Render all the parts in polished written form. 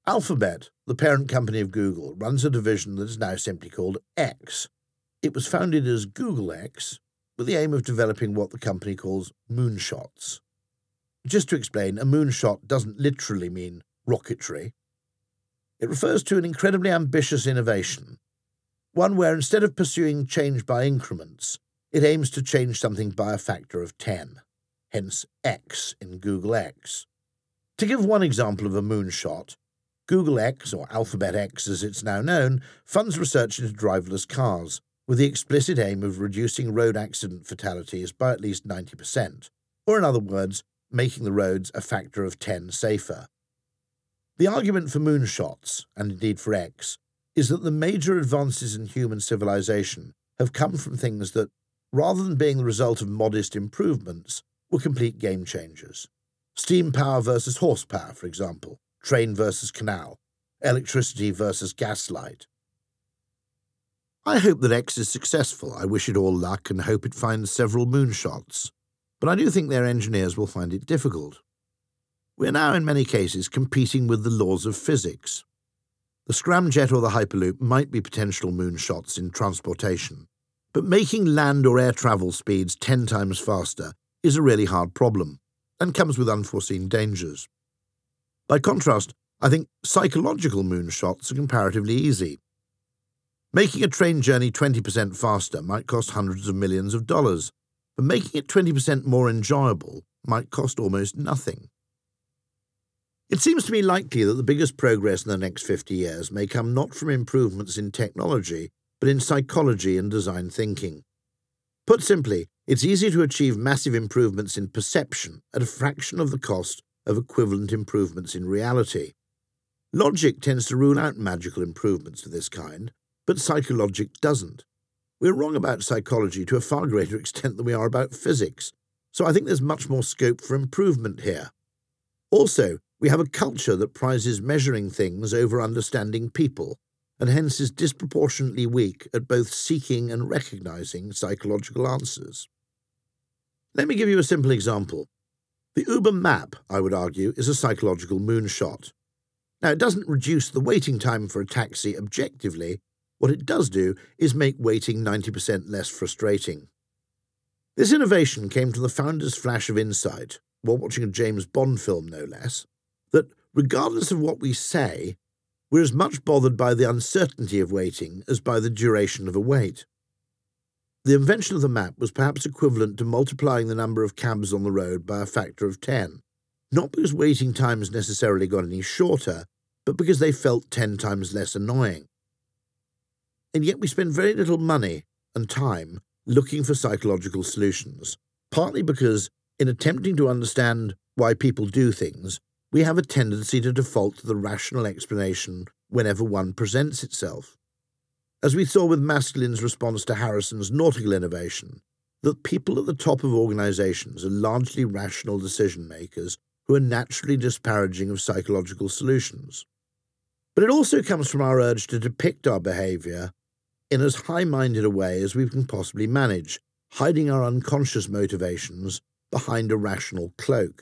Alphabet, the parent company of Google, runs a division that is now simply called X. It was founded as Google X with the aim of developing what the company calls moonshots. Just to explain, a moonshot doesn't literally mean rocketry. It refers to an incredibly ambitious innovation, one where instead of pursuing change by increments, it aims to change something by a factor of 10, hence X in Google X. To give one example of a moonshot, Google X, or Alphabet X as it's now known, funds research into driverless cars, with the explicit aim of reducing road accident fatalities by at least 90%, or in other words, making the roads a factor of 10 safer. The argument for moonshots, and indeed for X, is that the major advances in human civilization have come from things that, rather than being the result of modest improvements, were complete game changers. Steam power versus horsepower, for example, train versus canal, electricity versus gaslight. I hope that X is successful. I wish it all luck and hope it finds several moonshots. But I do think their engineers will find it difficult. We are now in many cases competing with the laws of physics. The scramjet or the Hyperloop might be potential moonshots in transportation, but making land or air travel speeds 10 times faster is a really hard problem and comes with unforeseen dangers. By contrast, I think psychological moonshots are comparatively easy. Making a train journey 20% faster might cost hundreds of millions of dollars, but making it 20% more enjoyable might cost almost nothing. It seems to me likely that the biggest progress in the next 50 years may come not from improvements in technology, but in psychology and design thinking. Put simply, it's easy to achieve massive improvements in perception at a fraction of the cost of equivalent improvements in reality. Logic tends to rule out magical improvements of this kind, but psychologic doesn't. We're wrong about psychology to a far greater extent than we are about physics, so I think there's much more scope for improvement here. Also, we have a culture that prizes measuring things over understanding people, and hence is disproportionately weak at both seeking and recognizing psychological answers. Let me give you a simple example. The Uber map, I would argue, is a psychological moonshot. Now, it doesn't reduce the waiting time for a taxi objectively. What it does do is make waiting 90% less frustrating. This innovation came from the founder's flash of insight, while watching a James Bond film no less, that regardless of what we say, we're as much bothered by the uncertainty of waiting as by the duration of a wait. The invention of the map was perhaps equivalent to multiplying the number of cabs on the road by a factor of 10, not because waiting times necessarily got any shorter, but because they felt 10 times less annoying. And yet we spend very little money and time looking for psychological solutions, partly because, in attempting to understand why people do things, we have a tendency to default to the rational explanation whenever one presents itself. As we saw with Maskelyne's response to Harrison's nautical innovation, that people at the top of organizations are largely rational decision-makers who are naturally disparaging of psychological solutions. But it also comes from our urge to depict our behavior in as high-minded a way as we can possibly manage, hiding our unconscious motivations behind a rational cloak.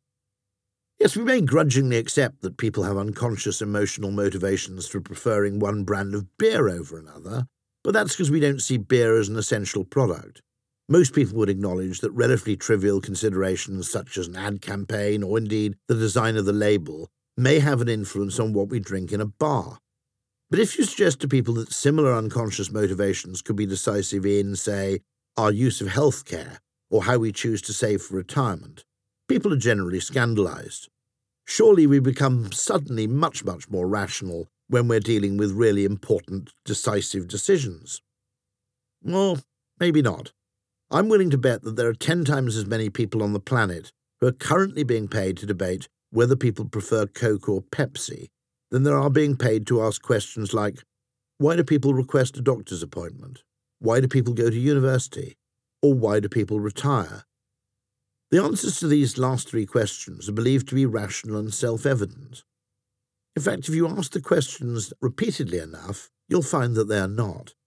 Yes, we may grudgingly accept that people have unconscious emotional motivations for preferring one brand of beer over another, but that's because we don't see beer as an essential product. Most people would acknowledge that relatively trivial considerations such as an ad campaign or indeed the design of the label may have an influence on what we drink in a bar. But if you suggest to people that similar unconscious motivations could be decisive in, say, our use of healthcare or how we choose to save for retirement, people are generally scandalized. Surely we become suddenly much more rational when we're dealing with really important, decisive decisions. Well, maybe not. I'm willing to bet that there are 10 times as many people on the planet who are currently being paid to debate whether people prefer Coke or Pepsi than there are being paid to ask questions like, why do people request a doctor's appointment? Why do people go to university? Or why do people retire? The answers to these last three questions are believed to be rational and self-evident. In fact, if you ask the questions repeatedly enough, you'll find that they are not.